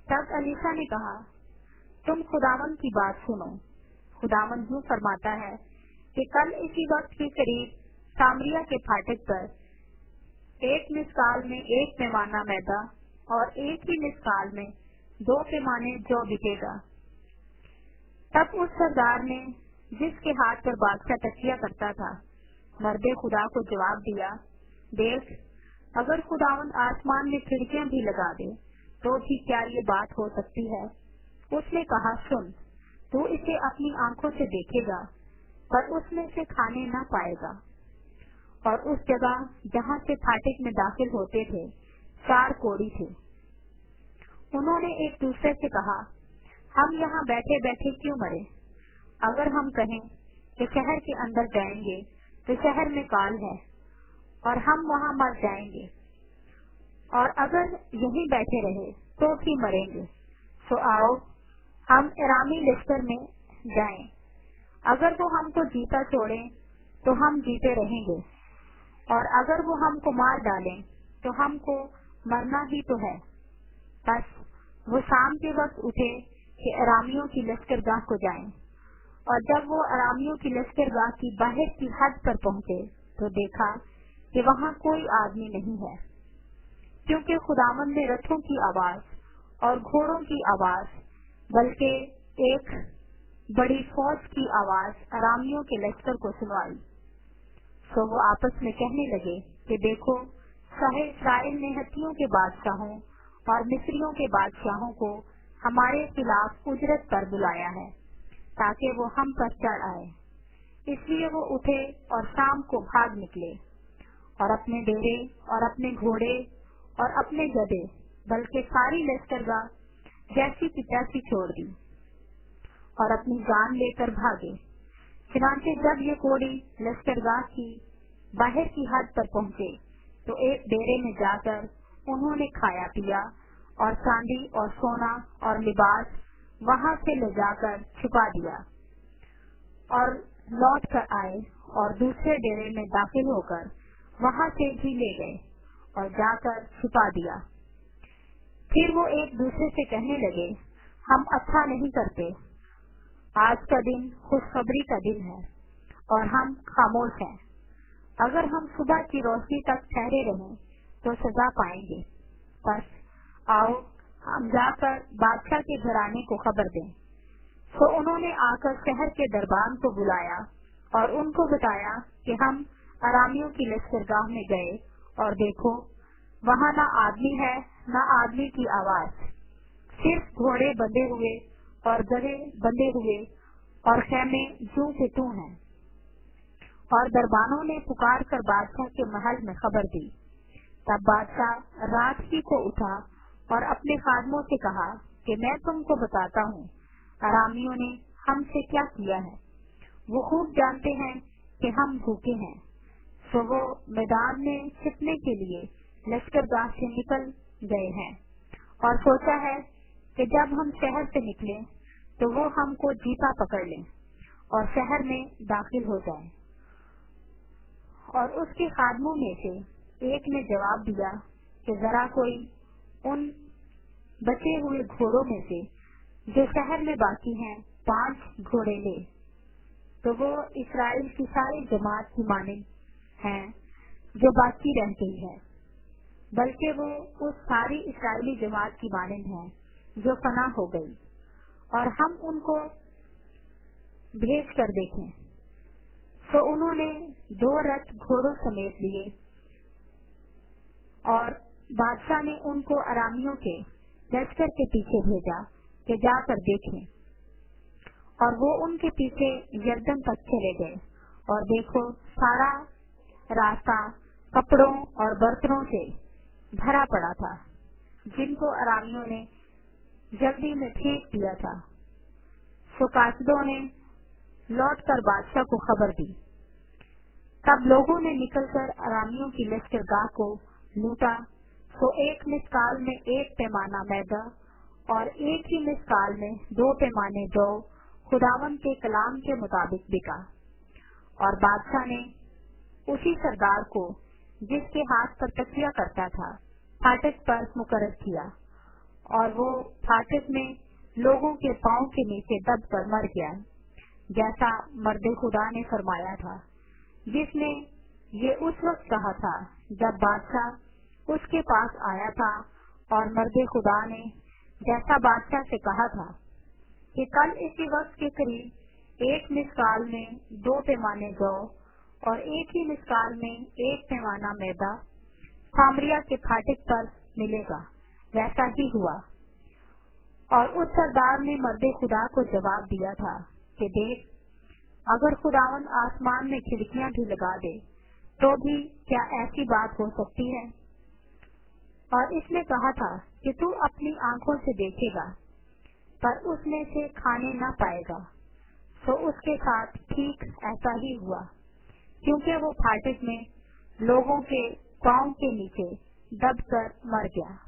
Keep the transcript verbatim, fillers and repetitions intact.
तब अलीशा ने कहा, तुम खुदावंद की बात सुनो। खुदावंद यूं फरमाता है कि कल इसी वक्त के करीब सामरिया के फाटक पर एक मिसकाल में एक पैमाना मैदा और एक ही मिसकाल में दो पैमाने जौ बिकेगा। तब उस सरदार ने, जिसके हाथ पर बादशाह तकिया करता था, मर्दे खुदा को जवाब दिया, देख, अगर खुदावंद आसमान में खिड़कियां भी लगा दे तो भी क्या ये बात हो सकती है? उसने कहा, सुन, तू इसे अपनी आंखों से देखेगा पर उसमें से खाने न पाएगा। और उस जगह जहाँ से फाटक में दाखिल होते थे चार कोढ़ी थे। उन्होंने एक दूसरे से कहा, हम यहाँ बैठे बैठे क्यों मरे? अगर हम कहें कि शहर के अंदर जाएंगे तो शहर में काल है और हम वहाँ मर जाएंगे, और अगर यहीं बैठे रहे तो भी मरेंगे। तो आओ हम इरामी लश्कर में जाएं। अगर वो हमको जीता छोड़े तो हम जीते रहेंगे, और अगर वो हमको मार डालें तो हमको मरना ही तो है। बस वो शाम के वक्त उठे कि अरामियों की लश्करगाह को जाएं, और जब वो अरामियों की लश्करगाह की बाहर की हद पर पहुंचे तो देखा कि वहाँ कोई आदमी नहीं है, क्योंकि खुदावंद ने रथों की आवाज और घोड़ों की आवाज, बल्कि एक बड़ी फौज की आवाज अरामियों के लश्कर को सुनाई। तो वो आपस में कहने लगे कि देखो, साहे इस्राएल ने हत्तियों के बादशाहों और मिस्रियों के बादशाहों को हमारे खिलाफ उजरत पर बुलाया है ताकि वो हम पर चढ़ आए। इसलिए वो उठे और शाम को भाग निकले और अपने डेरे और अपने घोड़े और अपने गधे, बल्कि सारी लश्करगाह जैसी की तैसी छोड़ दी और अपनी जान लेकर भागे। चुनांचे जब ये कोढ़ी लश्करगाह की बाहर की हद पर पहुंचे तो एक डेरे में जाकर उन्होंने खाया पिया और चांदी और सोना और लिबास वहां से ले जाकर छुपा दिया, और लौट कर आए और दूसरे डेरे में दाखिल होकर वहां से भी ले गए और जाकर छुपा दिया। फिर वो एक दूसरे से कहने लगे, हम अच्छा नहीं करते, आज का दिन खुशखबरी का दिन है और हम खामोश हैं। अगर हम सुबह की रोशनी तक ठहरे रहें तो सजा पाएंगे। बस आओ हम जाकर बादशाह के घराने को खबर दें। तो उन्होंने आकर शहर के दरबान को बुलाया और उनको बताया कि हम अरामियों की लश्करगाह में गए और देखो, वहाँ न आदमी है न आदमी की आवाज, सिर्फ घोड़े बंधे हुए और गधे बंधे हुए और खेमे जूं से तू हैं। और दरबानों ने पुकार कर बादशाह के महल में खबर दी। तब बादशाह रात ही को उठा और अपने खादमों से कहा कि मैं तुमको बताता हूँ अरामियों ने हमसे क्या किया है। वो खूब जानते हैं कि हम भूखे हैं। तो वो मैदान में छिपने के लिए लश्करगाह से निकल गए हैं और सोचा है कि जब हम शहर से निकलें तो वो हमको जीता पकड़ लें और शहर में दाखिल हो जाएं। और उसके खादमों में से एक ने जवाब दिया कि जरा कोई उन बचे हुए घोड़ों में से जो शहर में बाकी हैं पांच घोड़े ले। तो वो इस्राएल की सारी जमात की माने हैं जो बाकी रह गई है, बल्कि वो उस सारी इस्राएली जमात की मानंद है जो फना हो गई, और हम उनको भेज कर देखें। तो उन्होंने दो रथ घोड़ों समेत लिए और बादशाह ने उनको अरामियों के लश्कर के पीछे भेजा कि जाकर देखें। और वो उनके पीछे यरदन तक चले गए और देखो, सारा रास्ता कपड़ों और बर्तनों से भरा पड़ा था जिनको अरामियों ने जल्दी में फेंक दिया था। तो कासिदों ने लौटकर बादशाह को खबर दी। तब लोगों ने निकलकर अरामियों की लश्करगाह को लूटा। तो एक मिसकाल में एक पैमाना मैदा और एक ही मिसकाल में दो पैमाने जौ खुदावन के कलाम के मुताबिक बिका। और बादशाह ने उसी सरदार को, जिसके हाथ पर तकिया करता था, फाटक पर मुकर्रर किया और वो फाटक में लोगों के पांव के नीचे दब कर मर गया, जैसा मर्द खुदा ने फरमाया था, जिसने ये उस वक्त कहा था जब बादशाह उसके पास आया था। और मर्द खुदा ने जैसा बादशाह से कहा था कि कल इसी वक्त के करीब एक मिसकाल में दो पैमाने गौ और एक ही मिसकाल में एक पैमाना मैदा सामरिया के फाटक पर मिलेगा, वैसा ही हुआ। और उस सरदार ने मर्द खुदा को जवाब दिया था कि देख, अगर खुदावन आसमान में खिड़कियां भी लगा दे तो भी क्या ऐसी बात हो सकती है? और इसने कहा था कि तू अपनी आंखों से देखेगा पर उसमें से खाने न पाएगा। तो उसके साथ ठीक ऐसा ही हुआ, क्योंकि वो फाटक में लोगों के पांव के नीचे दबकर मर गया।